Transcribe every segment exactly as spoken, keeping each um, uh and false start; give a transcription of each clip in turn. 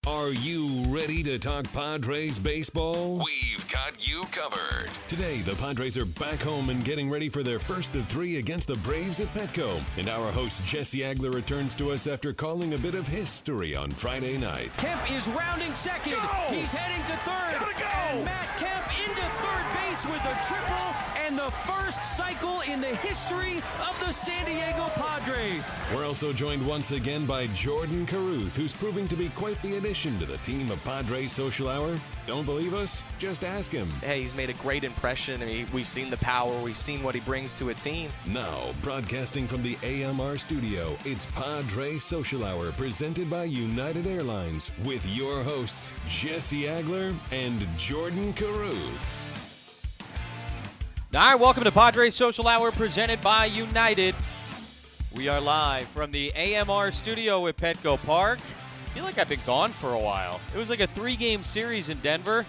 Are you ready to talk Padres baseball? We've got you covered. Today, the Padres are back home and getting ready for their first of three against the Braves at Petco. And our host, Jesse Agler, returns to us after calling a bit of history on Friday night. Kemp is rounding second. Go! He's heading to third. Gotta go! And Matt Kemp into third base with a triple and the first cycle in the history of the San Diego Padres. We're also joined once again by Jordan Caruth, who's proving to be quite the addition to the team of Padres Social Hour. Don't believe us? Just ask him. Hey, he's made a great impression. I mean, we've seen the power. We've seen what he brings to a team. Now, broadcasting from the A M R studio, it's Padres Social Hour presented by United Airlines with your hosts, Jesse Agler and Jordan Caruth. All right, welcome to Padres Social Hour presented by United. We are live from the A M R studio at Petco Park. I feel like I've been gone for a while. It was like a three-game series in Denver.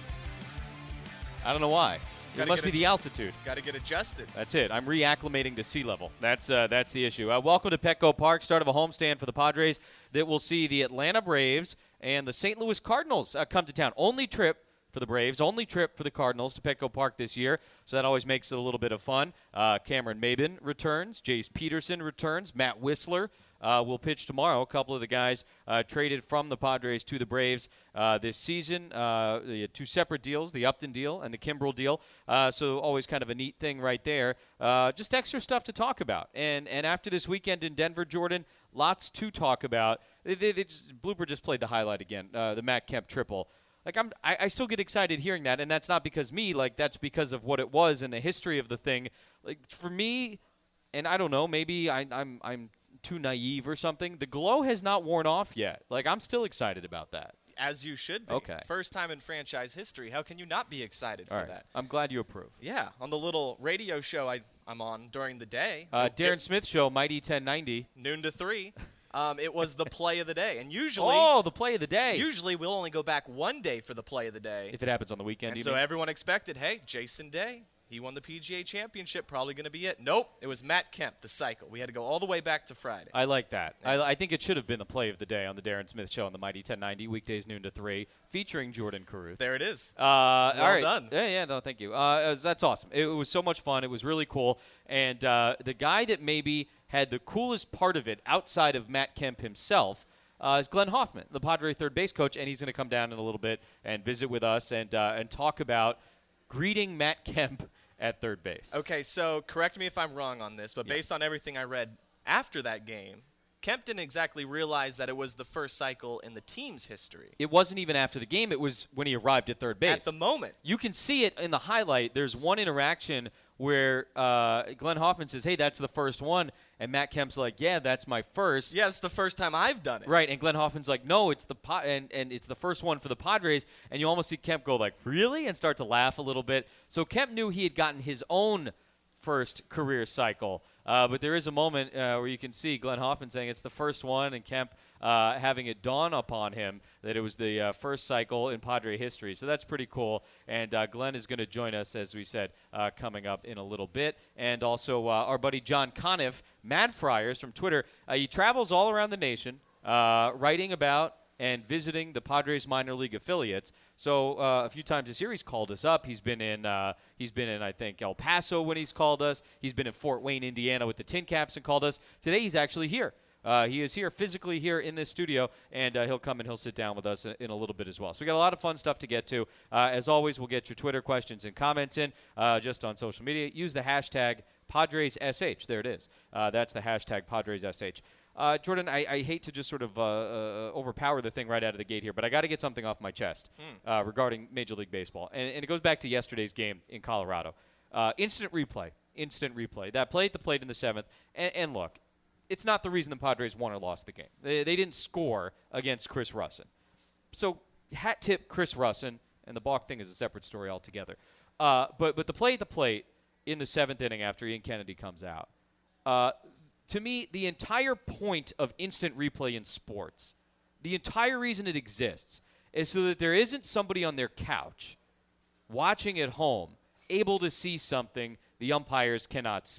I don't know why. It must be the altitude. Got to get adjusted. That's it. I'm reacclimating to sea level. That's uh, that's the issue. Uh, welcome to Petco Park, start of a homestand for the Padres that will see the Atlanta Braves and the Saint Louis Cardinals uh, come to town. Only trip for the Braves, only trip for the Cardinals to Petco Park this year, so that always makes it a little bit of fun. Uh, Cameron Maybin returns. Jace Peterson returns. Matt Whistler Uh, will pitch tomorrow. A couple of the guys uh, traded from the Padres to the Braves uh, this season. Uh, the two separate deals, the Upton deal and the Kimbrel deal. Uh, so always kind of a neat thing right there. Uh, just extra stuff to talk about. And and after this weekend in Denver, Jordan, lots to talk about. They, they, they just, Blooper just played the highlight again, uh, the Matt Kemp triple. Like I'm, I, I still get excited hearing that, and that's not because me. Like that's because of what it was and the history of the thing. Like for me, and I don't know, maybe I, I'm I'm. too naive or something. The glow has not worn off yet. Like, I'm still excited about that. As you should be. Okay. First time in franchise history. How can you not be excited All for right. that? I'm glad you approve. Yeah. On the little radio show I, I'm on during the day. Uh, it, Darren it, Smith Show, Mighty ten ninety. Noon to three. Um, it was the play of the day. And usually. Oh, the play of the day. Usually we'll only go back one day for the play of the day. If it happens on the weekend, And you so mean? everyone expected, hey, Jason Day. He won the P G A Championship, probably going to be it. Nope, it was Matt Kemp, the cycle. We had to go all the way back to Friday. I like that. I, I think it should have been the play of the day on the Darren Smith Show on the Mighty ten ninety, weekdays noon to three, featuring Jordan Caruth. There it is. Uh, well all right. done. Yeah, yeah, no, thank you. Uh, it was- that's awesome. It, it was so much fun. It was really cool. And uh, the guy that maybe had the coolest part of it outside of Matt Kemp himself uh, is Glenn Hoffman, the Padre third base coach, and he's going to come down in a little bit and visit with us and uh, and talk about greeting Matt Kemp at third base. Okay, so correct me if I'm wrong on this, but Yeah. based on everything I read after that game, Kemp didn't exactly realize that it was the first cycle in the team's history. It wasn't even after the game. It was when he arrived at third base. At the moment. You can see it in the highlight. There's one interaction where uh, Glenn Hoffman says, hey, that's the first one. And Matt Kemp's like, yeah, that's my first. Yeah, it's the first time I've done it. Right, and Glenn Hoffman's like, no, it's the pa- and, and it's the first one for the Padres. And you almost see Kemp go like, really? And start to laugh a little bit. So Kemp knew he had gotten his own first career cycle. Uh, but there is a moment uh, where you can see Glenn Hoffman saying it's the first one, and Kemp uh, having it dawn upon him that it was the uh, first cycle in Padre history. So that's pretty cool. And uh, Glenn is going to join us, as we said, uh, coming up in a little bit. And also uh, our buddy John Conniff, Mad Friars from Twitter. Uh, he travels all around the nation uh, writing about and visiting the Padres minor league affiliates. So uh, a few times this year he's called us up. He's been in, uh, he's been in, I think, El Paso when he's called us. He's been in Fort Wayne, Indiana with the Tin Caps and called us. Today he's actually here. Uh, he is here, physically here in this studio, and uh, he'll come and he'll sit down with us in, in a little bit as well. So we got a lot of fun stuff to get to. Uh, as always, we'll get your Twitter questions and comments in uh, just on social media. Use the hashtag PadresSH. There it is. Uh, that's the hashtag PadresSH. Uh, Jordan, I, I hate to just sort of uh, uh, overpower the thing right out of the gate here, but I got to get something off my chest Hmm. uh, regarding Major League Baseball. And, and it goes back to yesterday's game in Colorado. Uh, instant replay. Instant replay. That play at the plate in the seventh. And, and look, it's not the reason the Padres won or lost the game. They, they didn't score against Chris Russin. So hat tip Chris Russin, and the balk thing is a separate story altogether. Uh, but, but the play at the plate in the seventh inning after Ian Kennedy comes out, uh, to me, the entire point of instant replay in sports, the entire reason it exists, is so that there isn't somebody on their couch watching at home able to see something the umpires cannot see.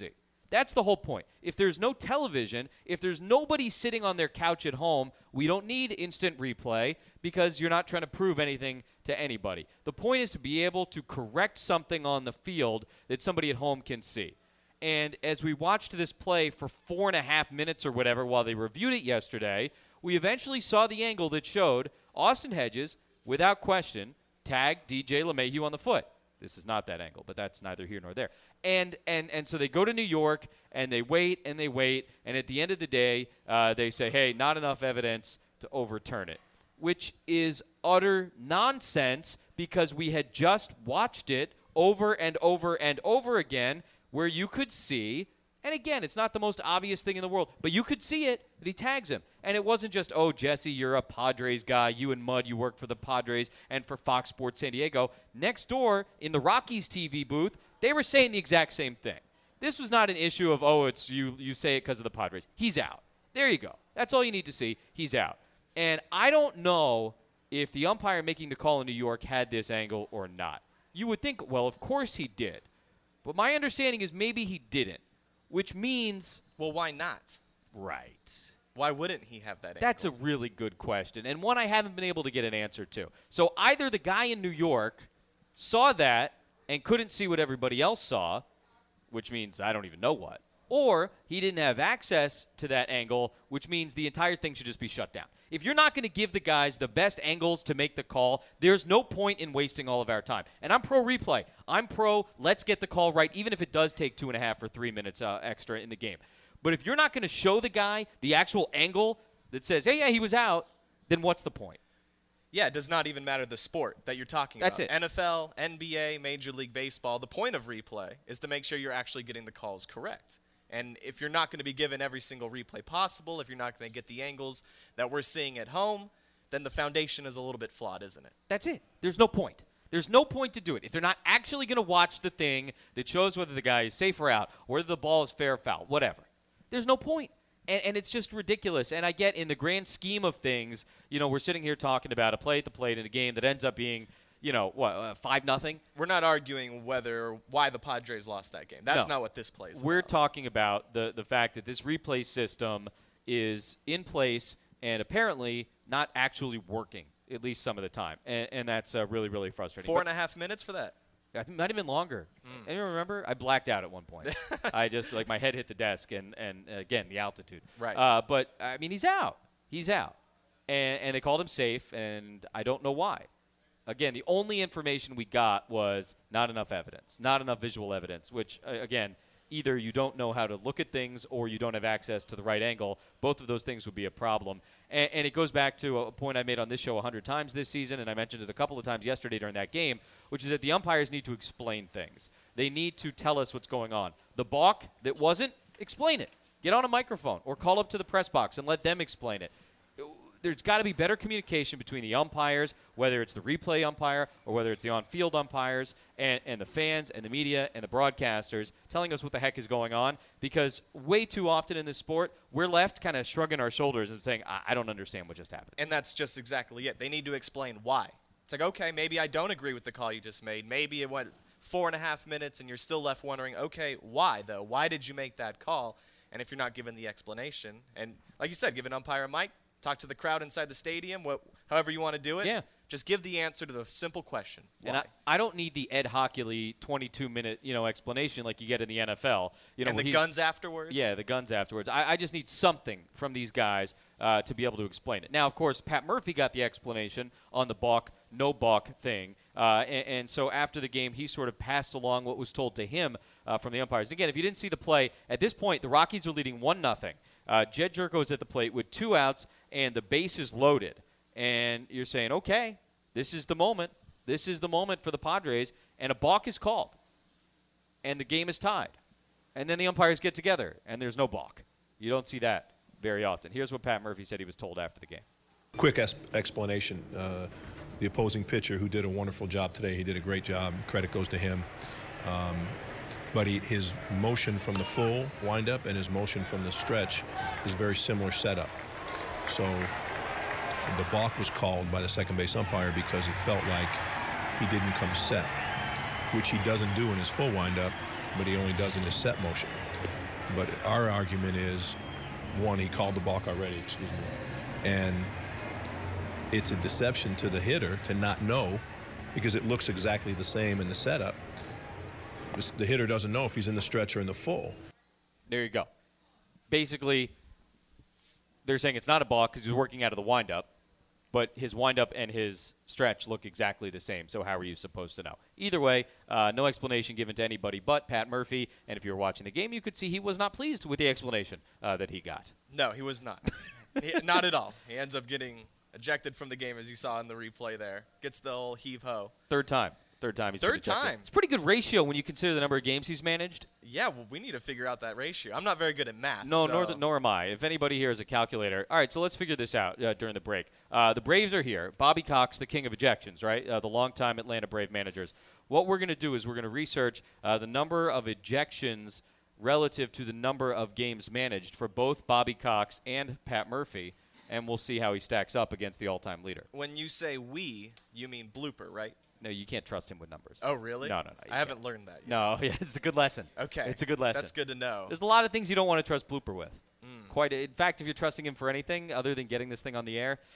That's the whole point. If there's no television, if there's nobody sitting on their couch at home, we don't need instant replay because you're not trying to prove anything to anybody. The point is to be able to correct something on the field that somebody at home can see. And as we watched this play for four and a half minutes or whatever while they reviewed it yesterday, we eventually saw the angle that showed Austin Hedges, without question, tag D J LeMahieu on the foot. This is not that angle, but that's neither here nor there. And and and so they go to New York, and they wait, and they wait, and at the end of the day, uh, they say, hey, not enough evidence to overturn it, which is utter nonsense because we had just watched it over and over and over again where you could see, and again, it's not the most obvious thing in the world, but you could see it, that he tags him. And it wasn't just, oh, Jesse, you're a Padres guy. You and Mud, you work for the Padres and for Fox Sports San Diego. Next door, in the Rockies T V booth, they were saying the exact same thing. This was not an issue of, oh, it's you, you say it because of the Padres. He's out. There you go. That's all you need to see. He's out. And I don't know if the umpire making the call in New York had this angle or not. You would think, well, of course he did. But my understanding is maybe he didn't, which means – Well, why not? Right. Why wouldn't he have that angle? That's a really good question, and one I haven't been able to get an answer to. So either the guy in New York saw that and couldn't see what everybody else saw, which means I don't even know what, or he didn't have access to that angle, which means the entire thing should just be shut down. If you're not going to give the guys the best angles to make the call, there's no point in wasting all of our time. And I'm pro replay. I'm pro let's get the call right, even if it does take two and a half or three minutes uh, extra in the game. But if you're not going to show the guy the actual angle that says, hey, yeah, he was out, then what's the point? Yeah, it does not even matter the sport that you're talking That's about. it. N F L, N B A, Major League Baseball, the point of replay is to make sure you're actually getting the calls correct. And if you're not going to be given every single replay possible, if you're not going to get the angles that we're seeing at home, then the foundation is a little bit flawed, isn't it? That's it. There's no point. There's no point to do it. If they're not actually going to watch the thing that shows whether the guy is safe or out, or whether the ball is fair or foul, whatever, there's no point. And, and it's just ridiculous. And I get in the grand scheme of things, you know, we're sitting here talking about a play at the plate in a game that ends up being, you know, what, uh, five nothing? We're not arguing whether why the Padres lost that game. That's No. not what this play is We're about. talking about the, the fact that this replay system is in place and apparently not actually working, at least some of the time. And, and that's uh, really, really frustrating. Four But and a half minutes for that. I think it might have been longer. Mm. Anyone remember? I blacked out at one point. I just, like, my head hit the desk, and, and uh, again, the altitude. Right. Uh, but, I mean, he's out. He's out. And, and they called him safe, and I don't know why. Again, the only information we got was not enough evidence, not enough visual evidence, which, uh, again, either you don't know how to look at things or you don't have access to the right angle. Both of those things would be a problem. And, and it goes back to a point I made on this show a hundred times this season, and I mentioned it a couple of times yesterday during that game, which is that the umpires need to explain things. They need to tell us what's going on. The balk that wasn't, explain it. Get on a microphone or call up to the press box and let them explain it. There's got to be better communication between the umpires, whether it's the replay umpire or whether it's the on-field umpires and, and the fans and the media and the broadcasters telling us what the heck is going on, because way too often in this sport, we're left kind of shrugging our shoulders and saying, I, I don't understand what just happened. And that's just exactly it. They need to explain why. It's like, okay, maybe I don't agree with the call you just made. Maybe it went four and a half minutes and you're still left wondering, okay, why, though? Why did you make that call? And if you're not given the explanation, and like you said, give an umpire a mic, talk to the crowd inside the stadium, what, however you want to do it. Yeah. Just give the answer to the simple question. Why? And I, I don't need the Ed Hockley twenty-two minute, you know, explanation like you get in the N F L. You know, and the he's- guns afterwards? Yeah, the guns afterwards. I, I just need something from these guys uh, to be able to explain it. Now, of course, Pat Murphy got the explanation on the balk, no balk thing. Uh, and, and so after the game, he sort of passed along what was told to him uh, from the umpires. And again, if you didn't see the play, at this point, the Rockies are leading one nothing. Uh, Jed Jerko is at the plate with two outs, and the base is loaded. And you're saying, okay, this is the moment. This is the moment for the Padres. And a balk is called. And the game is tied. And then the umpires get together, and there's no balk. You don't see that very often. Here's what Pat Murphy said he was told after the game. Quick es- explanation. Uh, the opposing pitcher, who did a wonderful job today, he did a great job. Credit goes to him. Um, but he, his motion from the full windup and his motion from the stretch is very similar setup. So the balk was called by the second base umpire because he felt like he didn't come set, which he doesn't do in his full windup, but he only does in his set motion. But our argument is, one, he called the balk already, excuse me, and it's a deception to the hitter to not know because it looks exactly the same in the setup. The hitter doesn't know if he's in the stretch or in the full. There you go. Basically, they're saying it's not a balk because he was working out of the windup, but his windup and his stretch look exactly the same. So how are you supposed to know? Either way, uh, no explanation given to anybody but Pat Murphy. And if you were watching the game, you could see he was not pleased with the explanation uh, that he got. No, he was not. he, not at all. He ends up getting ejected from the game, as you saw in the replay there. Gets the old heave-ho. Third time. Third time he's been Third ejected. time. It's a pretty good ratio when you consider the number of games he's managed. Yeah, well, we need to figure out that ratio. I'm not very good at math. No, so. nor, th- nor am I. If anybody here has a calculator. All right, so let's figure this out uh, during the break. Uh, the Braves are here. Bobby Cox, the king of ejections, right? Uh, the longtime Atlanta Brave managers. What we're going to do is we're going to research uh, the number of ejections relative to the number of games managed for both Bobby Cox and Pat Murphy, and we'll see how he stacks up against the all-time leader. When you say we, you mean Blooper, right? No, you can't trust him with numbers. Oh, really? No, no, no. I haven't learned that yet. No, yeah, it's a good lesson. Okay. It's a good lesson. That's good to know. There's a lot of things you don't want to trust Blooper with. Mm. Quite. A, in fact, if you're trusting him for anything other than getting this thing on the air,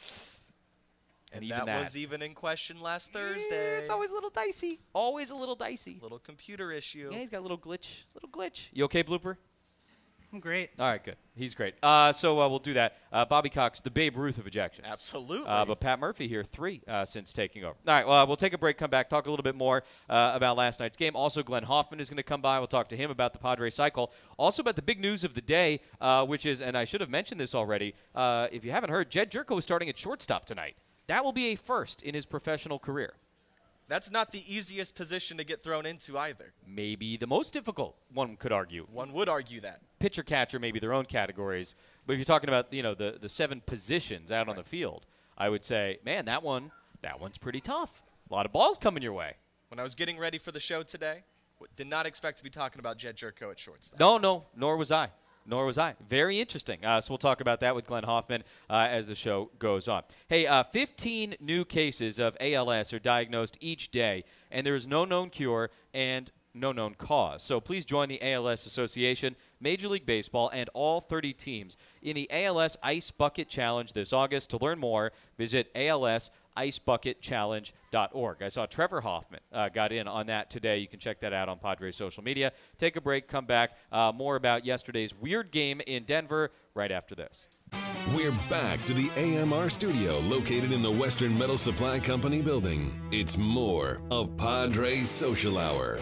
and, and even that, that was even in question last Thursday. Yeah, it's always a little dicey. Always a little dicey. Little computer issue. Yeah, he's got a little glitch. Little glitch. You okay, Blooper? I'm great. All right, good. He's great. Uh, so uh, we'll do that. Uh, Bobby Cox, the Babe Ruth of ejections. Absolutely. Uh, but Pat Murphy here, three uh, since taking over. All right, well, we'll take a break, come back, talk a little bit more uh, about last night's game. Also, Glenn Hoffman is going to come by. We'll talk to him about the Padres cycle. Also about the big news of the day, uh, which is, and I should have mentioned this already, uh, if you haven't heard, Jed Jerko is starting at shortstop tonight. That will be a first in his professional career. That's not the easiest position to get thrown into either. Maybe the most difficult, one could argue. One would argue that. Pitcher, catcher, maybe their own categories. But if you're talking about, you know, the, the seven positions out on the field, I would say, man, that one, that one's pretty tough. A lot of balls coming your way. When I was getting ready for the show today, did not expect to be talking about Jed Jerko at shortstop. No, no, nor was I. Nor was I. Very interesting. Uh, so we'll talk about that with Glenn Hoffman uh, as the show goes on. Hey, uh, fifteen new cases of A L S are diagnosed each day, and there is no known cure and no known cause. So please join the A L S Association, Major League Baseball, and all thirty teams in the A L S Ice Bucket Challenge this August. To learn more, visit A L S ice bucket challenge dot org. I saw Trevor Hoffman uh, got in on that today. You can check that out on Padres social media. Take a break, come back. Uh, more about yesterday's weird game in Denver right after this. We're back to the A M R studio located in the Western Metal Supply Company building. It's more of Padres Social Hour.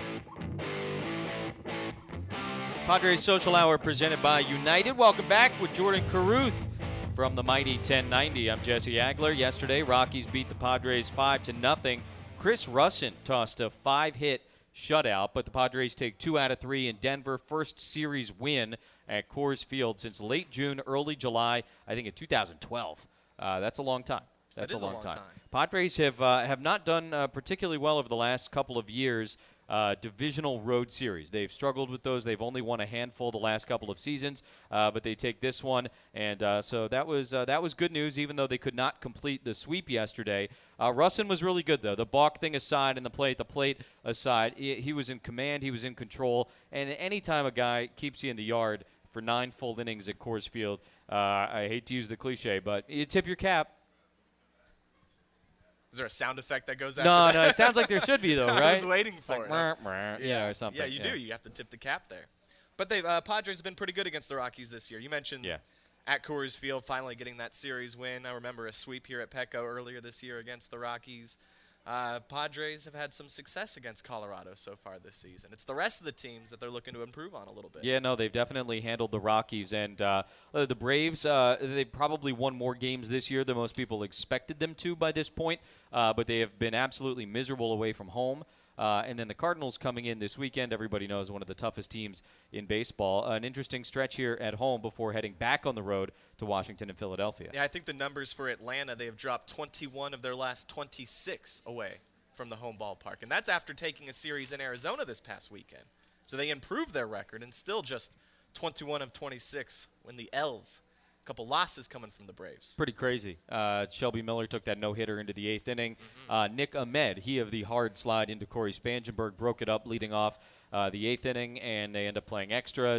Padres Social Hour presented by United. Welcome back with Jordan Caruth from the mighty ten ninety. I'm Jesse Agler. Yesterday, Rockies beat the Padres five to nothing. Chris Russin tossed a five-hit shutout, but the Padres take two out of three in Denver. First series win at Coors Field since late June, early July, I think in two thousand twelve. Uh, that's a long time. That's That is a long, a long time. time. Padres have uh, have not done uh, particularly well over the last couple of years. Uh, divisional road series. They've struggled with those. They've only won a handful the last couple of seasons, uh, but they take this one, and uh, so that was uh, that was good news. Even though they could not complete the sweep yesterday, uh, Russin was really good though. The balk thing aside, and the plate, the plate aside, he, he was in command. He was in control. And anytime a guy keeps you in the yard for nine full innings at Coors Field, uh, I hate to use the cliche, but you tip your cap. Is there a sound effect that goes after No, that? no, it sounds like there should be though, right? I was waiting for like, it. Meh, meh, yeah, or something. Yeah, you do. You have to tip the cap there. But they uh, Padres have been pretty good against the Rockies this year. You mentioned Yeah. at Coors Field finally getting that series win. I remember a sweep here at Petco earlier this year against the Rockies. Uh, Padres have had some success against Colorado so far this season. It's the rest of the teams that they're looking to improve on a little bit. Yeah, no, they've definitely handled the Rockies. And uh, the Braves, uh, they probably won more games this year than most people expected them to by this point. Uh, but they have been absolutely miserable away from home. Uh, and then the Cardinals coming in this weekend, everybody knows, one of the toughest teams in baseball. An interesting stretch here at home before heading back on the road to Washington and Philadelphia. Yeah, I think the numbers for Atlanta, they have dropped twenty-one of their last twenty-six away from the home ballpark. And that's after taking a series in Arizona this past weekend. So they improved their record and still just twenty-one of twenty-six when the L's. A couple losses coming from the Braves. Pretty crazy. Uh, Shelby Miller took that no-hitter into the eighth inning. Mm-hmm. uh, Nick Ahmed, he of the hard slide into Corey Spangenberg, broke it up leading off uh, the eighth inning, and they end up playing extras.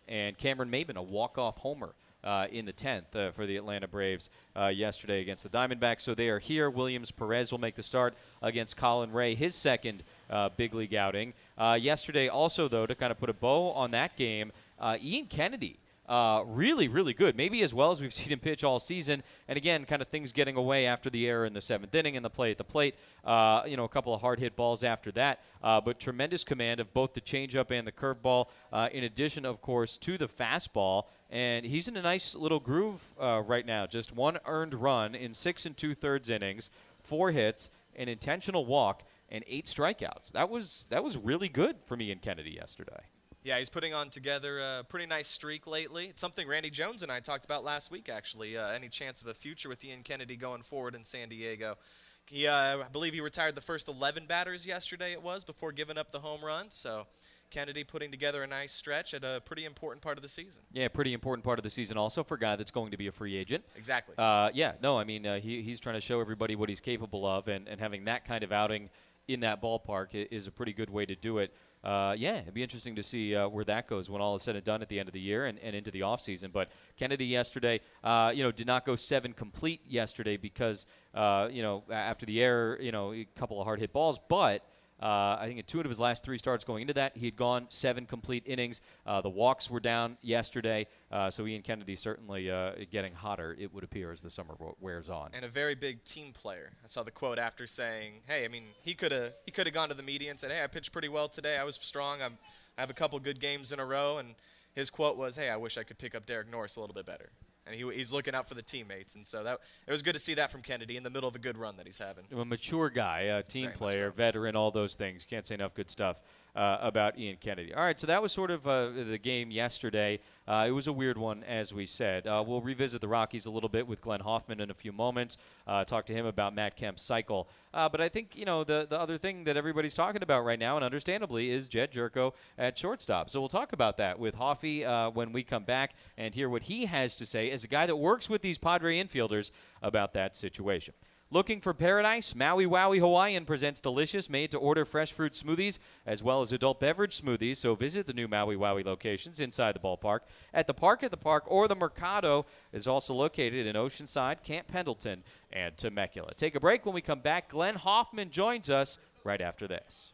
and Cameron Maben, a walk-off homer uh, in the tenth uh, for the Atlanta Braves uh, yesterday against the Diamondbacks. So they are here. Williams Perez will make the start against Colin Ray, his second uh, big league outing. Uh, yesterday also, though, to kind of put a bow on that game, uh, Ian Kennedy. Uh, really, really good. Maybe as well as we've seen him pitch all season. And again, kind of things getting away after the error in the seventh inning and the play at the plate. Uh, you know, a couple of hard hit balls after that. Uh, but tremendous command of both the changeup and the curveball, uh, in addition, of course, to the fastball. And he's in a nice little groove uh, right now. Just one earned run in six and two-thirds innings, four hits, an intentional walk, and eight strikeouts. That was that was really good from Ian Kennedy yesterday. Yeah, he's putting on together a pretty nice streak lately. It's something Randy Jones and I talked about last week, actually. Uh, any chance of a future with Ian Kennedy going forward in San Diego? He, uh, I believe he retired the first eleven batters yesterday it was before giving up the home run. So Kennedy putting together a nice stretch at a pretty important part of the season. Yeah, pretty important part of the season also for a guy that's going to be a free agent. Exactly. Uh, yeah, no, I mean, uh, he, he's trying to show everybody what he's capable of, and, and having that kind of outing in that ballpark is a pretty good way to do it. Uh, yeah, it'd be interesting to see uh, where that goes when all is said and done at the end of the year and, and into the offseason. But Kennedy yesterday, uh, you know, did not go seven complete yesterday because, uh, you know, after the error, you know, a couple of hard hit balls. But uh, I think in two of his last three starts going into that, he had gone seven complete innings. Uh, the walks were down yesterday. Uh, so Ian Kennedy certainly uh, getting hotter, it would appear, as the summer wears on. And a very big team player. I saw the quote after saying, hey, I mean, he could have he could have gone to the media and said, hey, I pitched pretty well today. I was strong. I'm, I have a couple good games in a row. And his quote was, hey, I wish I could pick up Derek Norris a little bit better. And he, he's looking out for the teammates. And so that it was good to see that from Kennedy in the middle of a good run that he's having. A mature guy, a team Very player, so. veteran, all those things. Can't say enough good stuff uh, about Ian Kennedy. All right, so that was sort of uh, the game yesterday. Uh, it was a weird one, as we said. Uh, we'll revisit the Rockies a little bit with Glenn Hoffman in a few moments, uh, talk to him about Matt Kemp's cycle. Uh, but I think, you know, the, the other thing that everybody's talking about right now, and understandably, is Jedd Gyorko at shortstop. So we'll talk about that with Hoffy uh, when we come back and hear what he has to say as a guy that works with these Padre infielders about that situation. Looking for paradise? Maui Wowie Hawaiian presents delicious made-to-order fresh fruit smoothies as well as adult beverage smoothies. So visit the new Maui Wowie locations inside the ballpark, at the Park at the Park, or the Mercado is also located in Oceanside, Camp Pendleton, and Temecula. Take a break. When we come back, Glenn Hoffman joins us right after this.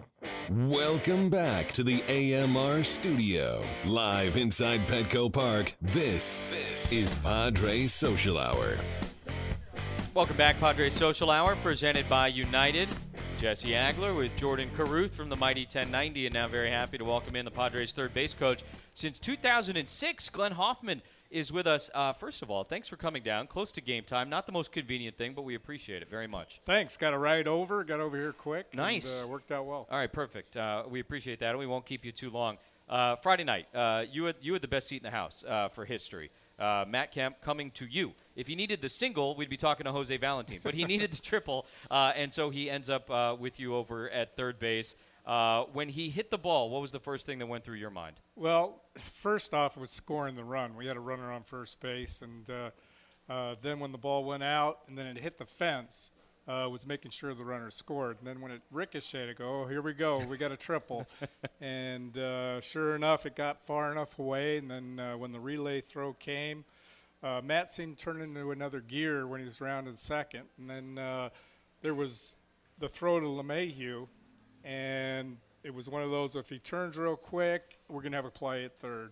Welcome back to the A M R studio. Live inside Petco Park, this, this is Padres Social Hour. Welcome back, Padres Social Hour, presented by United. Jesse Agler with Jordan Caruth from the Mighty ten ninety, and now very happy to welcome in the Padres third base coach since two thousand six. Glenn Hoffman is with us. Uh, first of all, thanks for coming down close to game time. Not the most convenient thing, but we appreciate it very much. Thanks. Got a ride over. Got over here quick. Nice. And, uh, worked out well. All right, perfect. Uh, we appreciate that, and we won't keep you too long. Uh, Friday night, uh, you had you had the best seat in the house uh, for history. Uh, Matt Kemp coming to you. If he needed the single, we'd be talking to Jose Valentin. But he needed the triple, uh, and so he ends up uh, with you over at third base. Uh, when he hit the ball, what was the first thing that went through your mind? Well, first off, it was scoring the run. We had a runner on first base, and uh, uh, then when the ball went out and then it hit the fence, uh, was making sure the runner scored. And then when it ricocheted, I go, oh, here we go. We got a triple. And uh, sure enough, it got far enough away. And then uh, when the relay throw came, uh, Matt seemed to turn into another gear when he was rounded second. And then uh, there was the throw to LeMahieu, and it was one of those, if he turns real quick, we're going to have a play at third.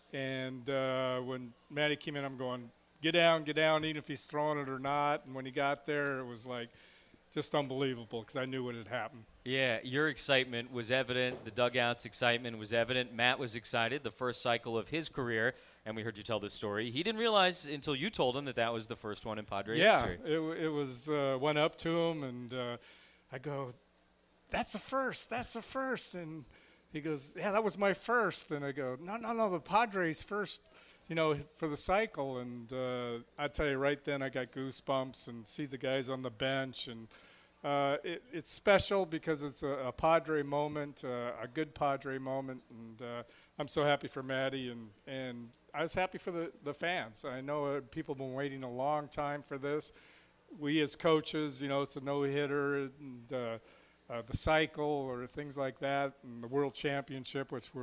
And uh, when Matty came in, I'm going, get down, get down, even if he's throwing it or not. And when he got there, it was like just unbelievable because I knew what had happened. Yeah, your excitement was evident. The dugout's excitement was evident. Matt was excited, the first cycle of his career, and we heard you tell this story. He didn't realize until you told him that that was the first one in Padre yeah, history. Yeah, it, it was uh, went up to him, and uh, I go, that's the first, that's the first. And he goes, yeah, that was my first. And I go, no, no, no, the Padres first, you know, for the cycle. And uh, I tell you, right then I got goosebumps and see the guys on the bench. And uh, it, it's special because it's a, a Padre moment, uh, a good Padre moment. And uh, I'm so happy for Matty, and, and I was happy for the, the fans. I know uh, people have been waiting a long time for this. We as coaches, you know, it's a no-hitter, and uh, uh, the cycle or things like that, and the World Championship, which we're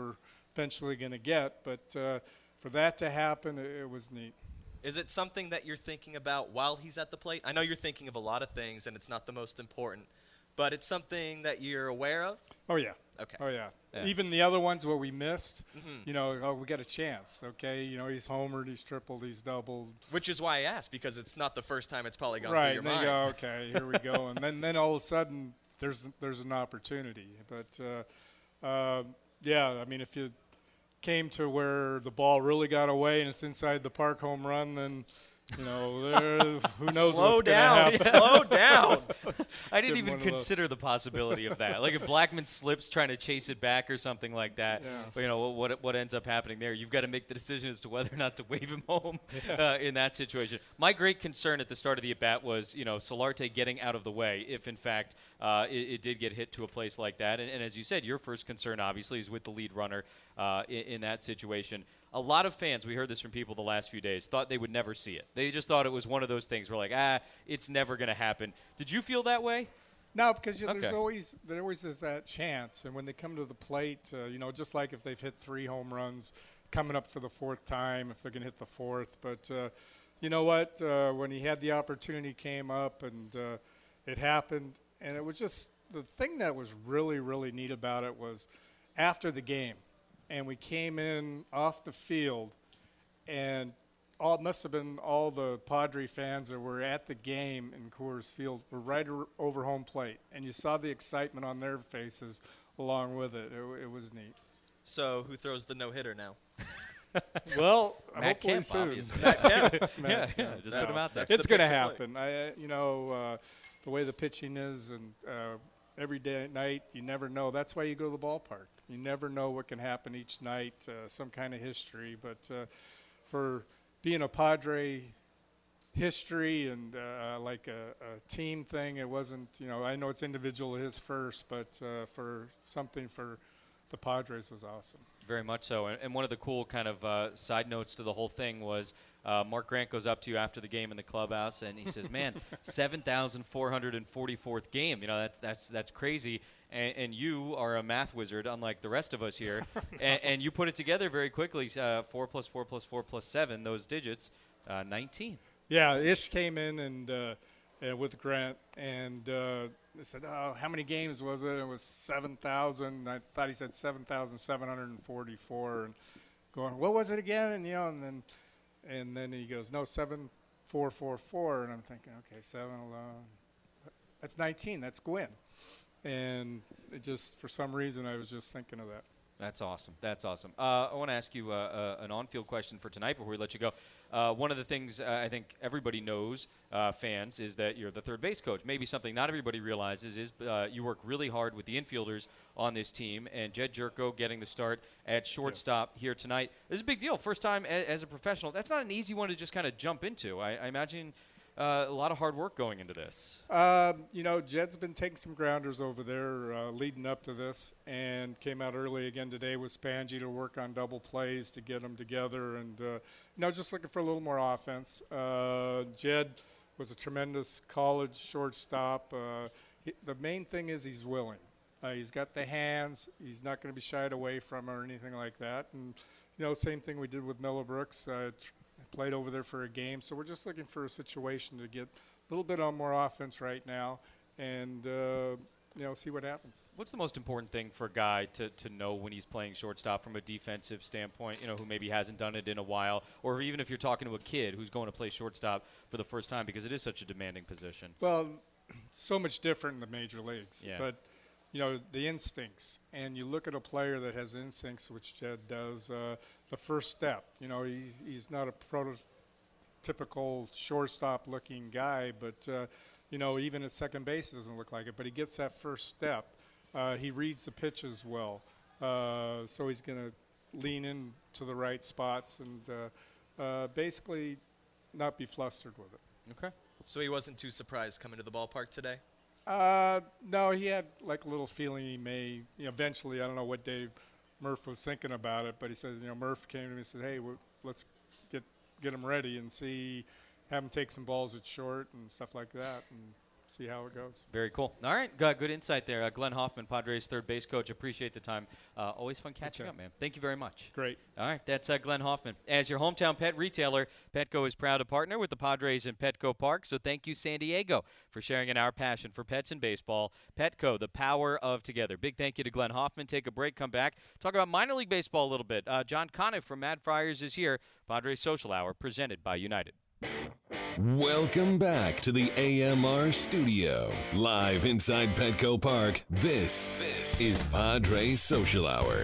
eventually going to get. But uh, for that to happen, it, it was neat. Is it something that you're thinking about while he's at the plate? I know you're thinking of a lot of things, and it's not the most important, but it's something that you're aware of? Oh, yeah. Okay. Oh, yeah. Yeah. Even the other ones where we missed, Mm-hmm. you know, oh, we got a chance, okay? You know, he's homered, he's tripled, he's doubled. Which is why I asked, because it's not the first time it's probably gone Right, through and your then mind. you go, okay, here we go. And then, then all of a sudden, there's there's an opportunity. But, uh, uh, yeah, I mean, if you came to where the ball really got away and it's inside the park home run, then, you know, there, who knows Slow what's down. going to happen. Slow down. I didn't Give him even one of those. consider the possibility of that. Like if Blackman slips trying to chase it back or something like that, Yeah. you know, what what ends up happening there? You've got to make the decision as to whether or not to wave him home uh, in that situation. My great concern at the start of the at-bat was, you know, Solarte getting out of the way if, in fact, uh, it, it did get hit to a place like that. And, and as you said, your first concern, obviously, is with the lead runner uh, in, in that situation. A lot of fans, we heard this from people the last few days, thought they would never see it. They just thought it was one of those things where like, ah, it's never going to happen. Did you feel that way? No, because you know, there's Okay. always there always is that chance, and when they come to the plate, uh, you know, just like if they've hit three home runs, coming up for the fourth time, if they're going to hit the fourth. But uh, you know what? Uh, when he had the opportunity, came up, and uh, it happened, and it was just the thing that was really really neat about it was after the game, and we came in off the field, and all, it must have been all the Padre fans that were at the game in Coors Field were right or, over home plate, and you saw the excitement on their faces along with it. It, it was neat. So who throws the no-hitter now? Well, Matt hopefully Kemp, soon. obviously. Matt Kemp. Yeah, Matt yeah, Kemp. just No. put him out there. That's It's the going to pick to play. happen. I, uh, you know, uh, the way the pitching is, and uh, every day night, you never know. That's why you go to the ballpark. You never know what can happen each night. Uh, some kind of history, but uh, for being a Padre history and uh, like a, a team thing, it wasn't. You know, I know it's individual his first, but uh, for something for the Padres was awesome. Very much so. And, and one of the cool kind of uh, side notes to the whole thing was uh, Mark Grant goes up to you after the game in the clubhouse and he says, man, seven thousand four hundred forty-fourth game. You know, that's that's that's crazy. And, and you are a math wizard, unlike the rest of us here. and, and you put it together very quickly. Uh, four plus four plus four plus seven, those digits, uh, nineteen. Yeah, Ish came in and uh, uh, with Grant, and uh, they said, "Oh, how many games was it?" It was seven thousand. I thought he said seven thousand seven hundred and forty-four, and going, "What was it again?" And you know, and then and then he goes, "No, seven four four four." And I'm thinking, "Okay, seven alone. That's nineteen. That's Gwynn." And it just for some reason I was just thinking of that. That's awesome. That's awesome. Uh, I want to ask you uh, uh, an on-field question for tonight before we let you go. Uh, one of the things uh, I think everybody knows, uh, fans, is that you're the third base coach. Maybe something not everybody realizes is uh, you work really hard with the infielders on this team, and Jed Jerko getting the start at shortstop here tonight. This is a big deal. First time a- as a professional. That's not an easy one to just kind of jump into. I, I imagine uh, a lot of hard work going into this. Um, you know, Jed's been taking some grounders over there uh, leading up to this, and came out early again today with Spangy to work on double plays to get them together, and uh, you know, just looking for a little more offense. Uh, Jed was a tremendous college shortstop. Uh, he, the main thing is he's willing. Uh, he's got the hands. He's not going to be shied away from or anything like that. And you know, same thing we did with Miller Brooks. Uh, tr- played over there for a game, so we're just looking for a situation to get a little bit on more offense right now, and uh, you know, see what happens. What's the most important thing for a guy to, to know when he's playing shortstop from a defensive standpoint, you know, who maybe hasn't done it in a while, or even if you're talking to a kid who's going to play shortstop for the first time, because it is such a demanding position? Well, so much different in the major leagues, Yeah. but you know, the instincts, and you look at a player that has instincts, which Jed does, uh, the first step. You know, he's, he's not a prototypical shortstop-looking guy, but, uh, you know, even at second base, it doesn't look like it. But he gets that first step. Uh, he reads the pitches well, uh, so he's going to lean in to the right spots and uh, uh, basically not be flustered with it. Okay. So he wasn't too surprised coming to the ballpark today? Uh, no, he had like a little feeling he may, you know, eventually, I don't know what Dave Murph was thinking about it, but he says, you know, Murph came to me and said, hey, we're, let's get get him ready and see, have him take some balls at short and stuff like that. And see how it goes. Very cool. All right, good, good insight there. Uh, Glenn Hoffman, Padres third base coach. Appreciate the time. Uh, always fun catching Okay. up, man. Thank you very much. Great. All right, that's uh, Glenn Hoffman. As your hometown pet retailer, Petco is proud to partner with the Padres and Petco Park, so thank you, San Diego, for sharing in our passion for pets and baseball. Petco, the power of together. Big thank you to Glenn Hoffman. Take a break, come back, talk about minor league baseball a little bit. Uh, John Conniff from Mad Friars is here. Padres Social Hour, presented by United. Welcome back to the A M R studio. Live inside Petco Park, this, this is Padres Social Hour.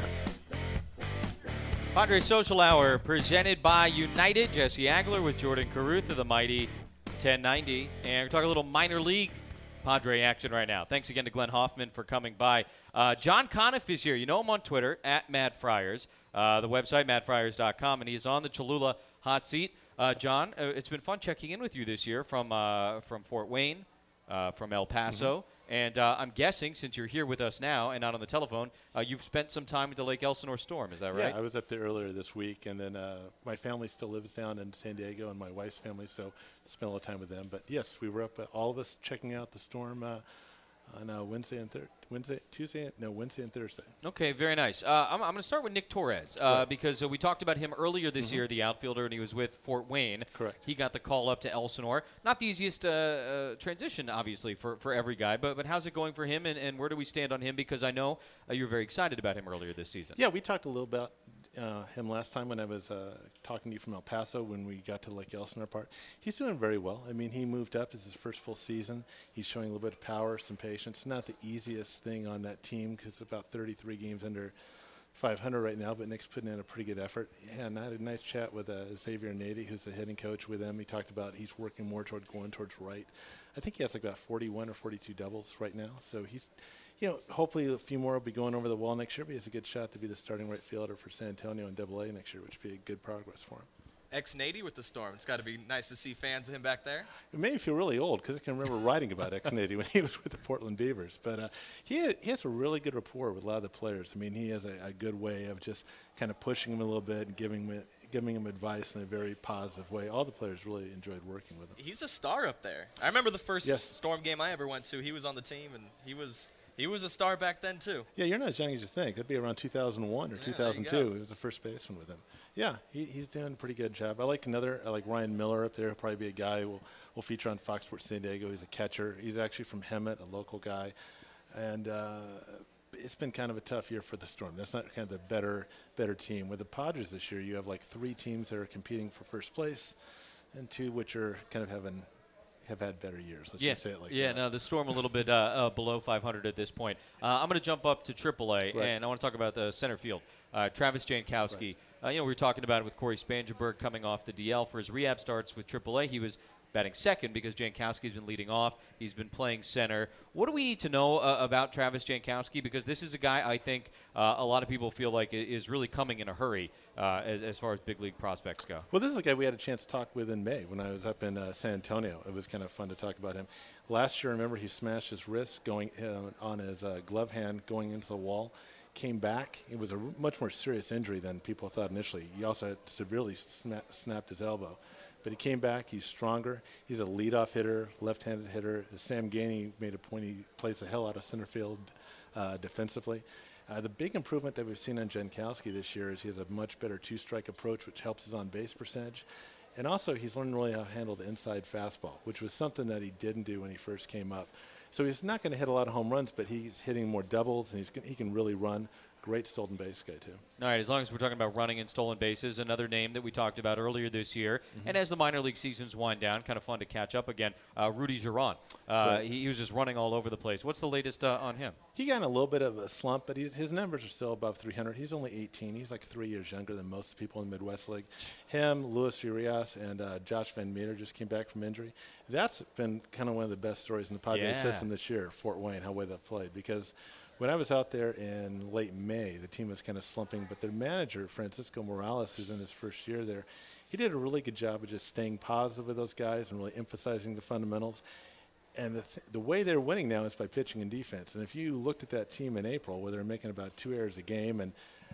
Padres Social Hour presented by United. Jesse Agler with Jordan Caruth of the mighty ten ninety. And we're talking a little minor league Padre action right now. Thanks again to Glenn Hoffman for coming by. Uh, John Conniff is here. You know him on Twitter, at Mad Friars. Uh, the website, mad friars dot com. And he is on the Cholula hot seat. Uh, John, uh, it's been fun checking in with you this year from uh, from Fort Wayne, uh, from El Paso. Mm-hmm. And uh, I'm guessing, since you're here with us now and not on the telephone, uh, you've spent some time with the Lake Elsinore Storm. Is that right? Yeah, I was up there earlier this week, and then uh, my family still lives down in San Diego, and my wife's family, so spent a lot of time with them. But yes, we were up, uh, all of us, checking out the Storm uh, on uh, Wednesday and Thursday. Wednesday, Tuesday, no, Wednesday and Thursday. Okay, very nice. Uh, I'm, I'm going to start with Nick Torres uh, right. because uh, we talked about him earlier this mm-hmm. year, the outfielder, and he was with Fort Wayne. Correct. He got the call up to Elsinore. Not the easiest uh, uh, transition, obviously, for, for every guy, but but how's it going for him, and, and where do we stand on him? Because I know uh, you were very excited about him earlier this season. Yeah, we talked a little about uh, him last time when I was uh, talking to you from El Paso when we got to Lake Elsinore part. He's doing very well. I mean, he moved up as his first full season. He's showing a little bit of power, some patience. Not the easiest thing on that team, because it's about thirty-three games under five hundred right now, but Nick's putting in a pretty good effort. Yeah, and I had a nice chat with uh, Xavier Nady, who's the hitting coach with him. He talked about he's working more toward going towards right. I think he has like about forty-one or forty-two doubles right now. So he's, you know, hopefully a few more will be going over the wall next year, but he has a good shot to be the starting right fielder for San Antonio in Double A next year, which would be a good progress for him. Ex-Nady with the Storm. It's got to be nice to see fans of him back there. It made me feel really old because I can remember writing about Ex-Nady when he was with the Portland Beavers. But uh, he, ha- he has a really good rapport with a lot of the players. I mean, he has a, a good way of just kind of pushing them a little bit and giving them, giving them advice in a very positive way. All the players really enjoyed working with him. He's a star up there. I remember the first yes. Storm game I ever went to. He was on the team, and he was he was a star back then, too. Yeah, you're not as young as you think. That'd be around two thousand one or yeah, two thousand two. He was the first baseman with him. Yeah, he, he's doing a pretty good job. I like another, I like Ryan Miller up there. He'll probably be a guy who will will feature on Fox Sports San Diego. He's a catcher. He's actually from Hemet, a local guy. And uh, it's been kind of a tough year for the Storm. That's not kind of the better better team. With the Padres this year, you have like three teams that are competing for first place and two which are kind of having have had better years. Let's yeah. just say it like yeah, that. no, the Storm a little bit uh, uh, below five hundred at this point. Uh, I'm going to jump up to triple A, right. and I want to talk about the center field. Uh, Travis Jankowski. Right. Uh, you know, we were talking about it with Corey Spangenberg coming off the D L for his rehab starts with triple A. He was batting second because Jankowski's been leading off. He's been playing center. What do we need to know uh, about Travis Jankowski? Because this is a guy I think uh, a lot of people feel like is really coming in a hurry uh, as, as far as big league prospects go. Well, this is a guy we had a chance to talk with in May when I was up in uh, San Antonio. It was kind of fun to talk about him. Last year, remember, he smashed his wrist going uh, on his uh, glove hand going into the wall. Came back. It was a r- much more serious injury than people thought initially. He also had severely sna- snapped his elbow. But he came back. He's stronger. He's a leadoff hitter, left-handed hitter. Sam Gainey made a point. He plays the hell out of center field uh, defensively. Uh, the big improvement that we've seen on Jankowski this year is he has a much better two-strike approach, which helps his on-base percentage. And also, he's learned really how to handle the inside fastball, which was something that he didn't do when he first came up. So he's not going to hit a lot of home runs, but he's hitting more doubles, and he's he can really run. Great stolen base guy, too. All right, as long as we're talking about running and stolen bases, another name that we talked about earlier this year. Mm-hmm. And as the minor league seasons wind down, kind of fun to catch up again, uh, Rudy Giron. Uh, right. he, he was just running all over the place. What's the latest uh, on him? He got in a little bit of a slump, but he's, his numbers are still above three hundred. He's only eighteen. He's like three years younger than most people in the Midwest League. Him, Luis Urias, and uh, Josh Van Meter just came back from injury. That's been kind of one of the best stories in the Padres yeah. system this year, Fort Wayne, how well they've played. Because when I was out there in late May, the team was kind of slumping, but their manager, Francisco Morales, who's in his first year there, he did a really good job of just staying positive with those guys and really emphasizing the fundamentals. And the, th- the way they're winning now is by pitching and defense. And if you looked at that team in April, where they're making about two errors a game and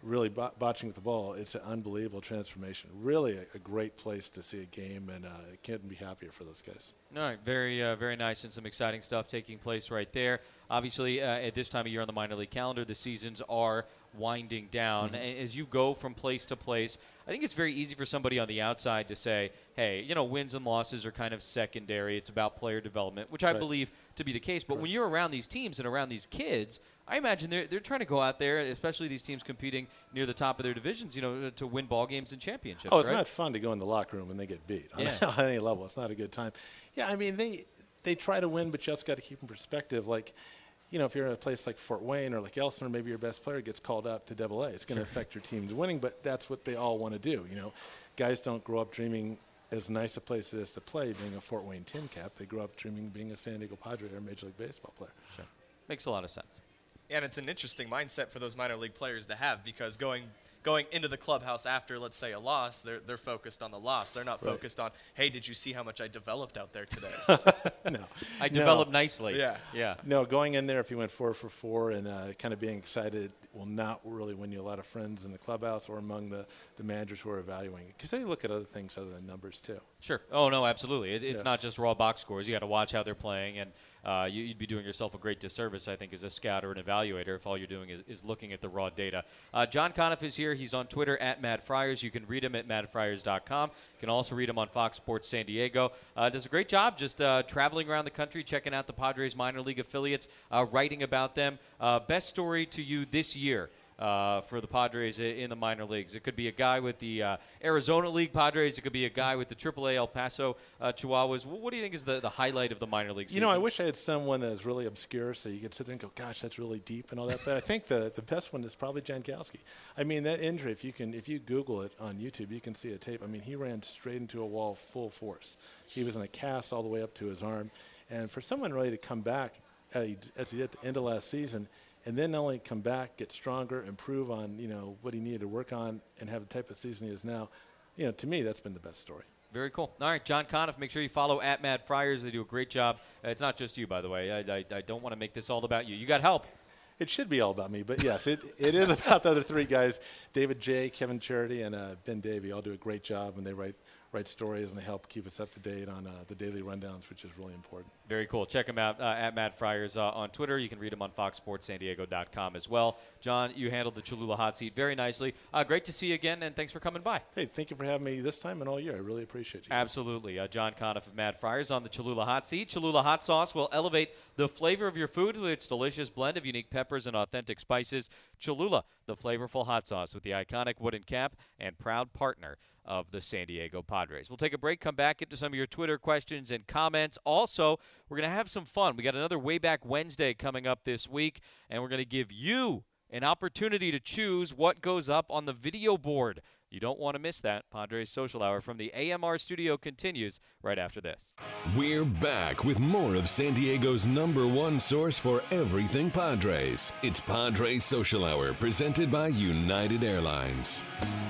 really bo- botching with the ball. It's an unbelievable transformation. Really a, a great place to see a game, and uh, couldn't be happier for those guys. All right, very, uh, very nice, and some exciting stuff taking place right there. Obviously, uh, at this time of year on the minor league calendar, the seasons are winding down. Mm-hmm. As you go from place to place, I think it's very easy for somebody on the outside to say, hey, you know, wins and losses are kind of secondary. It's about player development, which I right. believe to be the case. But right. when you're around these teams and around these kids, I imagine they're, they're trying to go out there, especially these teams competing near the top of their divisions, you know, to win ball games and championships. Oh, it's right? not fun to go in the locker room when they get beat on, yeah. on any level. It's not a good time. Yeah, I mean, they they try to win, but you just got to keep in perspective. Like, you know, if you're in a place like Fort Wayne or like Elsinore, maybe your best player gets called up to Double A. It's going to sure. affect your team's winning, but that's what they all want to do. You know, guys don't grow up dreaming as nice a place as to play being a Fort Wayne Tin Cap. They grow up dreaming being a San Diego Padre or a Major League Baseball player. Sure. Makes a lot of sense. And it's an interesting mindset for those minor league players to have, because going going into the clubhouse after, let's say, a loss, they're they're focused on the loss. They're not right. focused on, hey, did you see how much I developed out there today? no. I developed no. nicely. Yeah. Yeah. No, going in there, if you went four for four and uh, kind of being excited, will not really win you a lot of friends in the clubhouse or among the, the managers who are evaluating it, because they look at other things other than numbers too. Sure. Oh, no, absolutely. It, it's yeah. not just raw box scores. You got to watch how they're playing, and uh, you, you'd be doing yourself a great disservice, I think, as a scout or an evaluator if all you're doing is, is looking at the raw data. Uh, John Conniff is here. He's on Twitter at Mad Friars. You can read him at mad friars dot com. You can also read him on Fox Sports San Diego. Uh, does a great job just uh, traveling around the country, checking out the Padres minor league affiliates, uh, writing about them. Uh, best story to you this year uh, for the Padres in the minor leagues? It could be a guy with the uh, Arizona League Padres. It could be a guy with the triple A El Paso uh, Chihuahuas. What do you think is the, the highlight of the minor league season? You know, I wish I had someone that's really obscure so you could sit there and go, gosh, that's really deep and all that. But I think the, the best one is probably Jankowski. I mean, that injury, if you can, if you Google it on YouTube, you can see a tape. I mean, he ran straight into a wall full force. He was in a cast all the way up to his arm. And for someone really to come back as he, as he did at the end of last season, and then not only come back, get stronger, improve on, you know, what he needed to work on, and have the type of season he is now, you know, to me, that's been the best story. Very cool. All right, John Conniff, make sure you follow at Mad Friars. They do a great job. Uh, it's not just you, by the way. I, I, I don't want to make this all about you. You got help. It should be all about me, but yes, it, it is about the other three guys. David J., Kevin Charity, and uh, Ben Davey all do a great job, and they write write stories, and they help keep us up to date on uh, the daily rundowns, which is really important. Very cool. Check them out uh, at Mad Friars uh, on Twitter. You can read them on fox sports san diego dot com as well. John, you handled the Cholula hot seat very nicely. Uh, great to see you again, and thanks for coming by. Hey, thank you for having me this time and all year. I really appreciate you. Absolutely. Uh, John Conniff of Mad Friars on the Cholula hot seat. Cholula hot sauce will elevate the flavor of your food with its delicious blend of unique peppers and authentic spices. Cholula, the flavorful hot sauce with the iconic wooden cap and proud partner of the San Diego Padres. We'll take a break, come back into some of your Twitter questions and comments. Also, we're going to have some fun. We got another Way Back Wednesday coming up this week, and we're going to give you an opportunity to choose what goes up on the video board. You don't want to miss that. Padres Social Hour from the A M R studio continues right after this. We're back with more of San Diego's number one source for everything Padres. It's Padres Social Hour, presented by United Airlines.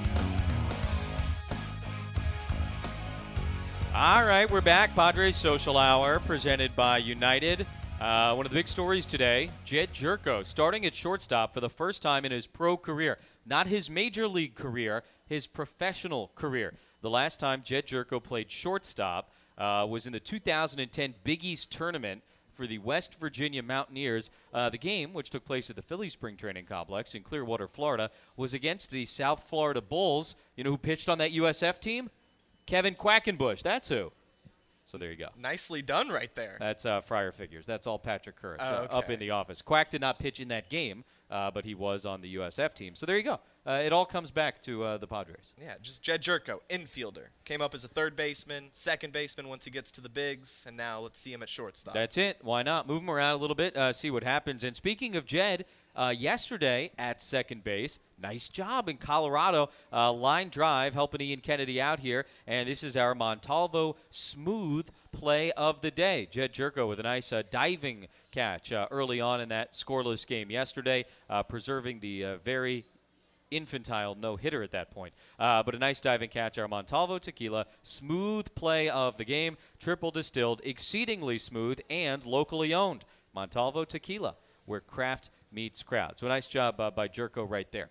All right, we're back. Padres Social Hour, presented by United. Uh, one of the big stories today, Jed Gyorko starting at shortstop for the first time in his pro career. Not his major league career, his professional career. The last time Jed Gyorko played shortstop uh, was in the two thousand ten Big East Tournament for the West Virginia Mountaineers. Uh, the game, which took place at the Philly Spring Training Complex in Clearwater, Florida, was against the South Florida Bulls. You know who pitched on that U S F team? Kevin Quackenbush. That's who. So there you go. Nicely done right there. That's uh, Friar Figures. That's all Patrick Curris Oh, uh, okay. up in the office. Quack did not pitch in that game, uh, but he was on the U S F team. So there you go. Uh, it all comes back to uh, the Padres. Yeah, just Jed Gyorko, infielder. Came up as a third baseman, second baseman once he gets to the bigs, and now let's see him at shortstop. That's it. Why not? Move him around a little bit, uh, see what happens. And speaking of Jed, uh, yesterday at second base, nice job in Colorado. Uh, line drive helping Ian Kennedy out here. And this is our Montalvo smooth play of the day. Jed Gyorko with a nice uh, diving catch uh, early on in that scoreless game yesterday, uh, preserving the uh, very infantile no-hitter at that point. Uh, but a nice diving catch, our Montalvo Tequila, smooth play of the game, triple distilled, exceedingly smooth, and locally owned. Montalvo Tequila, where craft meets crowd. So a nice job uh, by Gyorko right there.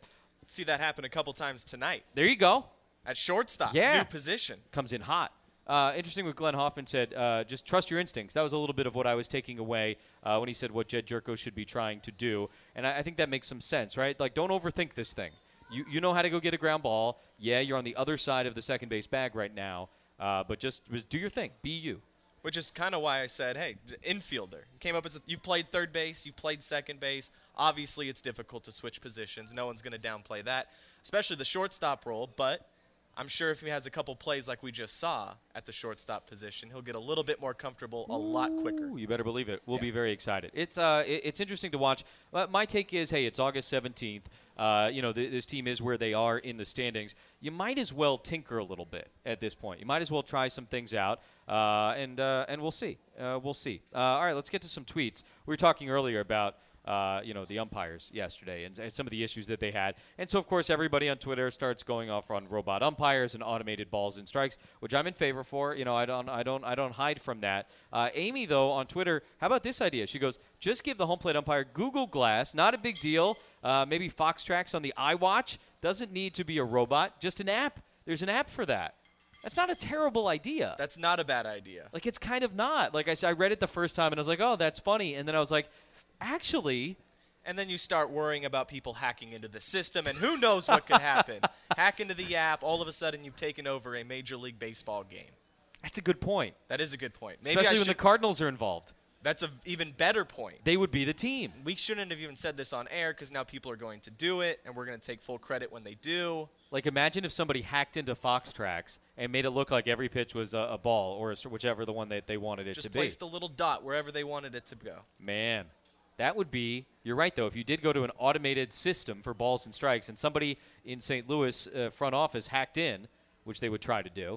see that happen a couple times tonight. There you go. At shortstop, Yeah. new position. Comes in hot. Uh, interesting what Glenn Hoffman said, uh, just trust your instincts. That was a little bit of what I was taking away uh, when he said what Jed Jerko should be trying to do. And I, I think that makes some sense, right? Like, don't overthink this thing. You you know how to go get a ground ball. Yeah, you're on the other side of the second base bag right now, uh, but just, just do your thing. Be you. Which is kind of why I said, hey, infielder. Came up as a, you played third base, you played second base. Obviously, it's difficult to switch positions. No one's going to downplay that, especially the shortstop role, but I'm sure if he has a couple plays like we just saw at the shortstop position, he'll get a little bit more comfortable a lot quicker. Ooh, you better believe it. We'll Yeah. be very excited. It's uh, it, it's interesting to watch. Uh, my take is, hey, it's August seventeenth. Uh, you know, th- this team is where they are in the standings. You might as well tinker a little bit at this point. You might as well try some things out, uh, and uh, and we'll see. Uh, we'll see. Uh, all right, let's get to some tweets. We were talking earlier about. Uh, you know, the umpires yesterday and, and some of the issues that they had. And so, of course, everybody on Twitter starts going off on robot umpires and automated balls and strikes, which I'm in favor for. You know, I don't I don't, I don't hide from that. Uh, Amy, though, on Twitter, how about this idea? She goes, just give the home plate umpire Google Glass. Not a big deal. Uh, maybe Fox Tracks on the iWatch. Doesn't need to be a robot. Just an app. There's an app for that. That's not a terrible idea. That's not a bad idea. Like, it's kind of not. Like I said, I read it the first time, and I was like, oh, that's funny. And then I was like, actually, and then you start worrying about people hacking into the system, and who knows what could happen. Hack into the app, all of a sudden you've taken over a Major League Baseball game. that's a good point. That is a good point. Maybe Especially I when should, the Cardinals are involved. that's an even better point. They would be the team. We shouldn't have even said this on air because now people are going to do it, and we're going to take full credit when they do. Like, imagine if somebody hacked into Fox Tracks and made it look like every pitch was a, a ball or a, whichever the one that they wanted it Just to be. placed a little dot wherever they wanted it to go. Man, that would be – you're right, though. If you did go to an automated system for balls and strikes and somebody in Saint Louis uh, front office hacked in, which they would try to do.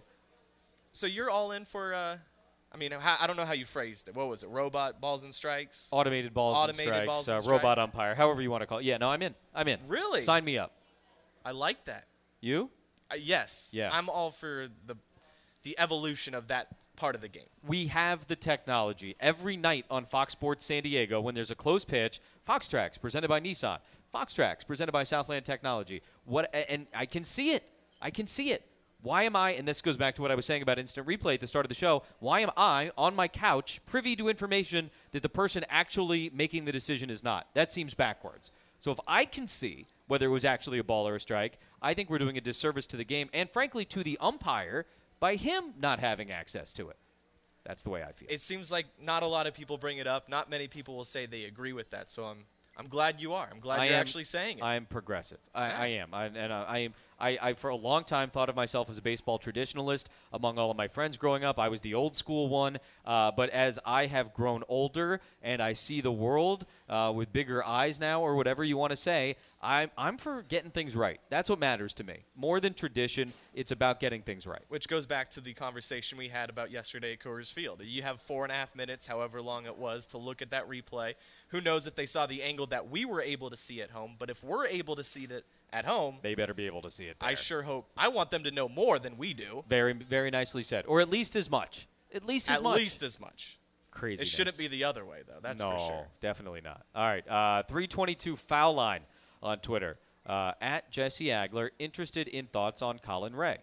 So you're all in for uh, – I mean, how, I don't know how you phrased it. What was it? Robot balls and strikes? Automated balls Automated and strikes, balls uh, and robot strikes. umpire, however you want to call it. Yeah, no, I'm in. I'm in. Really? Sign me up. I like that. You? Uh, yes. Yeah. I'm all for the the evolution of that part of the game. We have the technology. Every night on Fox Sports San Diego, when there's a close pitch, Fox Tracks presented by Nissan, Fox Tracks presented by Southland Technology. What? And I can see it. I can see it. Why am I, and this goes back to what I was saying about instant replay at the start of the show, why am I on my couch privy to information that the person actually making the decision is not? That seems backwards. So if I can see whether it was actually a ball or a strike, I think we're doing a disservice to the game and, frankly, to the umpire by him not having access to it. That's the way I feel. It seems like not a lot of people bring it up. Not many people will say they agree with that. So I'm I'm glad you are. I'm glad I you're am, actually saying it. I am progressive. I, Yeah. I am. I, and uh, I am. I, I, for a long time, thought of myself as a baseball traditionalist. Among all of my friends growing up, I was the old school one. Uh, but as I have grown older and I see the world uh, with bigger eyes now, or whatever you want to say, I'm, I'm for getting things right. That's what matters to me. More than tradition, it's about getting things right. Which goes back to the conversation we had about yesterday at Coors Field. You have four and a half minutes, however long it was, to look at that replay. Who knows if they saw the angle that we were able to see at home, but if we're able to see it at home, They better be able to see it there. I sure hope. I want them to know more than we do. Very, very nicely said. Or at least as much. At least as At much. least as much. Crazy. It shouldn't be the other way, though. That's no, for sure. definitely not. All right, uh, three twenty-two foul line on Twitter. Uh, at Jesse Agler, interested in thoughts on Colin Ray.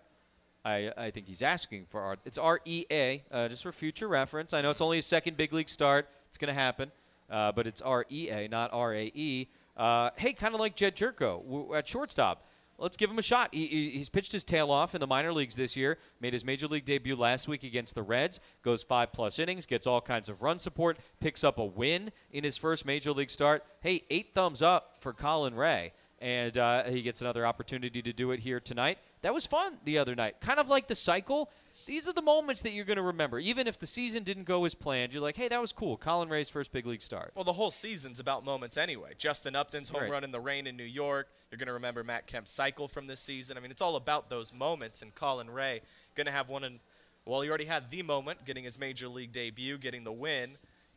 I, I think he's asking for our, it's R E A, uh, just for future reference. I know it's only his second big league start. It's going to happen, uh, but it's R E A, not R A E. Uh, hey, kind of like Jed Jerko w- at shortstop. Let's give him a shot. He, he, he's pitched his tail off in the minor leagues this year, made his major league debut last week against the Reds, goes five-plus innings, gets all kinds of run support, picks up a win in his first major league start. Hey, eight thumbs up for Colin Ray, and uh, he gets another opportunity to do it here tonight. That was fun the other night. Kind of like the cycle. These are the moments that you're going to remember. Even if the season didn't go as planned, you're like, hey, that was cool. Colin Ray's first big league start. Well, the whole season's about moments anyway. Justin Upton's home Right. run in the rain in New York. You're going to remember Matt Kemp's cycle from this season. I mean, it's all about those moments, and Colin Ray going to have one in – well, he already had the moment, getting his major league debut, getting the win,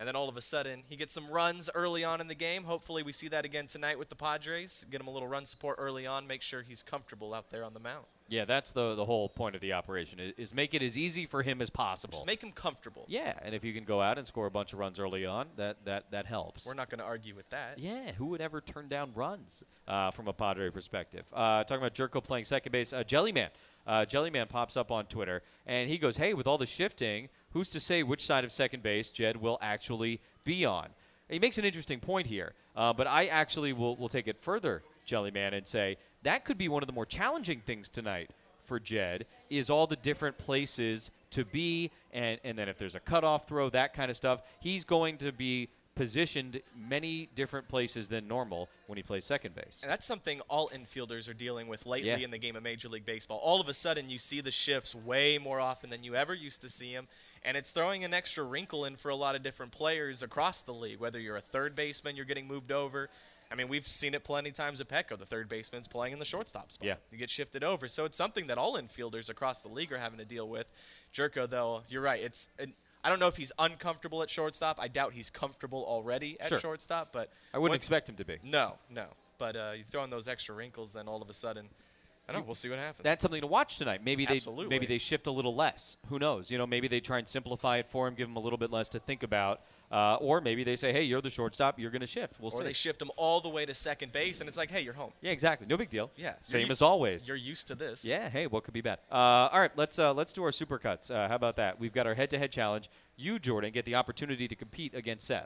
And then all of a sudden, he gets some runs early on in the game. Hopefully we see that again tonight with the Padres. Get him a little run support early on. Make sure he's comfortable out there on the mound. Yeah, that's the the whole point of the operation, is, is make it as easy for him as possible. Just make him comfortable. Yeah, and if you can go out and score a bunch of runs early on, that, that, that helps. We're not going to argue with that. Yeah, who would ever turn down runs uh, from a Padre perspective? Uh, talking about Jerko playing second base, uh, Jellyman. Uh, Jellyman pops up on Twitter, and he goes, hey, with all the shifting, who's to say which side of second base Jed will actually be on? He makes an interesting point here, uh, but I actually will, will take it further, Jellyman, and say that could be one of the more challenging things tonight for Jed, is all the different places to be, and, and then if there's a cutoff throw, that kind of stuff, he's going to be positioned many different places than normal when he plays second base. And that's something all infielders are dealing with lately Yeah. in the game of Major League Baseball. All of a sudden, you see the shifts way more often than you ever used to see them, and it's throwing an extra wrinkle in for a lot of different players across the league. Whether you're a third baseman, you're getting moved over. I mean, we've seen it plenty of times at Petco. The third baseman's playing in the shortstop spot. Yeah. You get shifted over. So it's something that all infielders across the league are having to deal with. Jerko, though, you're right. It's an, I don't know if he's uncomfortable at shortstop. I doubt he's comfortable already at Sure. shortstop. But I wouldn't once- expect him to be. No, no. But uh, you throw in those extra wrinkles, then all of a sudden, I don't know. We'll see what happens. That's something to watch tonight. Maybe they Absolutely. maybe they shift a little less. Who knows? You know, maybe they try and simplify it for him, give him a little bit less to think about, uh, or maybe they say, "Hey, you're the shortstop. You're going to shift." We'll or see. they shift him all the way to second base, and it's like, hey, you're home. yeah, exactly. No big deal. Yeah. Same You're u- as always. You're used to this. Yeah. Hey, what could be bad? Uh, all right. Let's uh, let's do our supercuts. Uh, how about that? We've got our head-to-head challenge. You, Jordan, get the opportunity to compete against Seth.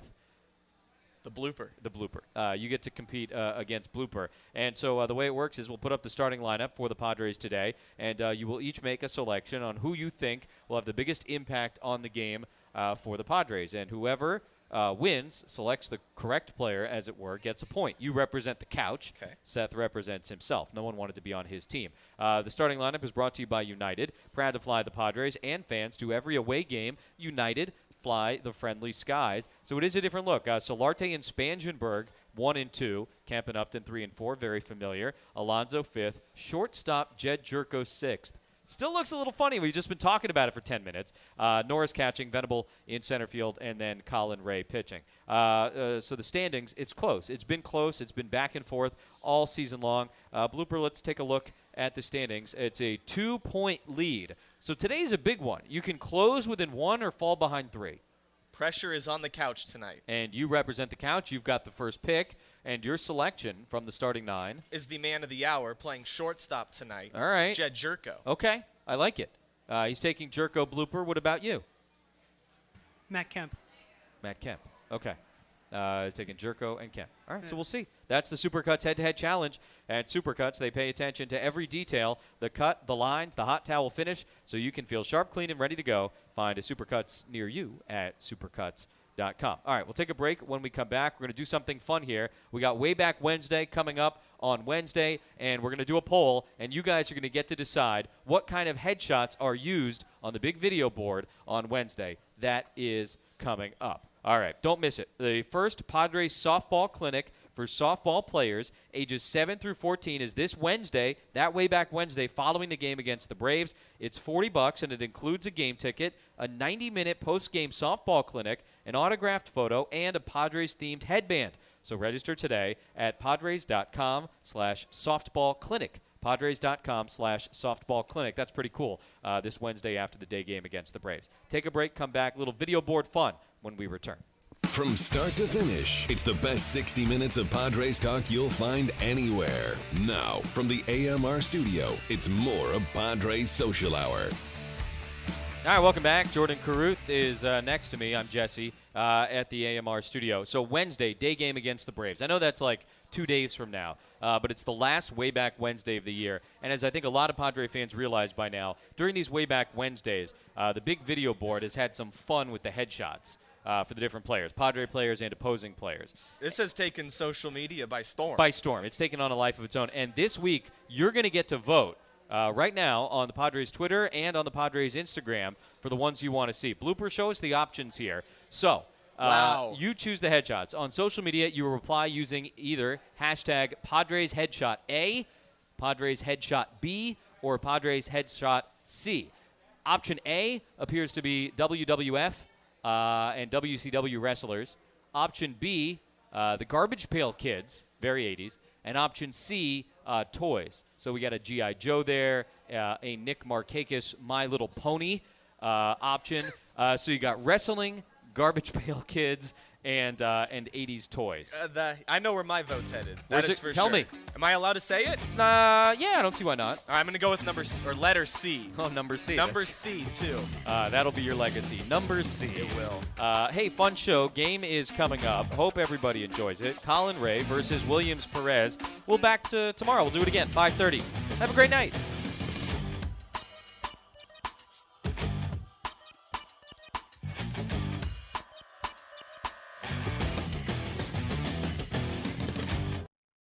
The blooper. The blooper. Uh, you get to compete uh, against blooper. And so uh, the way it works is we'll put up the starting lineup for the Padres today, and uh, you will each make a selection on who you think will have the biggest impact on the game uh, for the Padres. And whoever uh, wins, selects the correct player, as it were, gets a point. You represent the couch. Okay. Seth represents himself. No one wanted to be on his team. Uh, the starting lineup is brought to you by United. Proud to fly the Padres and fans to every away game. United. Fly the friendly skies. So it is a different look. Uh, Solarte and Spangenberg, one and two. Camp and Upton, three and four. Very familiar. Alonso, fifth. Shortstop, Jed Jerko, sixth. Still looks a little funny. We've just been talking about it for ten minutes. Uh, Norris catching, Venable in center field, and then Colin Ray pitching. Uh, uh, so the standings, it's close. It's been close. It's been back and forth all season long. Uh, Blooper, let's take a look at the standings. It's a two-point lead. So today's a big one. You can close within one or fall behind three. Pressure is on the couch tonight. And you represent the couch. You've got the first pick. And your selection from the starting nine is the man of the hour playing shortstop tonight. All right. Jed Jerko. Okay, I like it. Uh, he's taking Jerko Blooper. What about you? Matt Kemp. Matt Kemp. Okay. Uh, he's taking Jerko and Kemp. All right, yeah. So we'll see. That's the Supercuts head-to-head challenge. At Supercuts, they pay attention to every detail, the cut, the lines, the hot towel finish, so you can feel sharp, clean, and ready to go. Find a Supercuts near you at supercuts dot com. All right, we'll take a break. When we come back, we're going to do something fun here. We got Way Back Wednesday coming up on Wednesday, and we're going to do a poll, and you guys are going to get to decide what kind of headshots are used on the big video board on Wednesday. That is coming up. All right, don't miss it. The first Padres softball clinic for softball players ages seven through fourteen is this Wednesday, that Way Back Wednesday, following the game against the Braves. It's forty bucks, and it includes a game ticket, a ninety-minute post-game softball clinic, an autographed photo, and a Padres-themed headband. So register today at padres.com slash softball clinic. Padres.com slash softball clinic. That's pretty cool uh, this Wednesday after the day game against the Braves. Take a break, come back, little video board fun when we return. From start to finish, it's the best sixty minutes of Padres talk you'll find anywhere. Now, from the A M R studio, it's more of Padres Social Hour. All right, welcome back. Jordan Caruth is uh, next to me. I'm Jesse uh, at the A M R studio. So Wednesday, day game against the Braves. I know that's like two days from now, uh, but it's the last Way Back Wednesday of the year. And as I think a lot of Padre fans realize by now, during these Way Back Wednesdays, uh, the big video board has had some fun with the headshots. Uh, for the different players, Padre players and opposing players. This has taken social media by storm. By storm. It's taken on a life of its own. And this week, you're going to get to vote uh, right now on the Padres Twitter and on the Padres Instagram for the ones you want to see. Blooper, show us the options here. So, uh, wow. you choose the headshots. On social media, you will reply using either hashtag Padres Headshot A, Padres Headshot B, or Padres Headshot C. Option A appears to be W W F. uh, and W C W wrestlers. Option B, uh, the Garbage Pail Kids, very eighties. And option C, uh, toys. So we got a G I. Joe there, uh, a Nick Markakis My Little Pony uh, option. Uh, so you got wrestling, Garbage Pail Kids, and uh, and eighties toys. Uh, the, I know where my vote's headed. That Where's is it? for Tell sure. me. Am I allowed to say it? Uh, yeah, I don't see why not. All right, I'm going to go with number C, or letter C. Oh, number C. Number That's- C, too. Uh, that'll be your legacy. Number C. It will. Uh, hey, fun show. Game is coming up. Hope everybody enjoys it. Colin Ray versus Williams Perez. We'll back to tomorrow. We'll do it again, five thirty. Have a great night.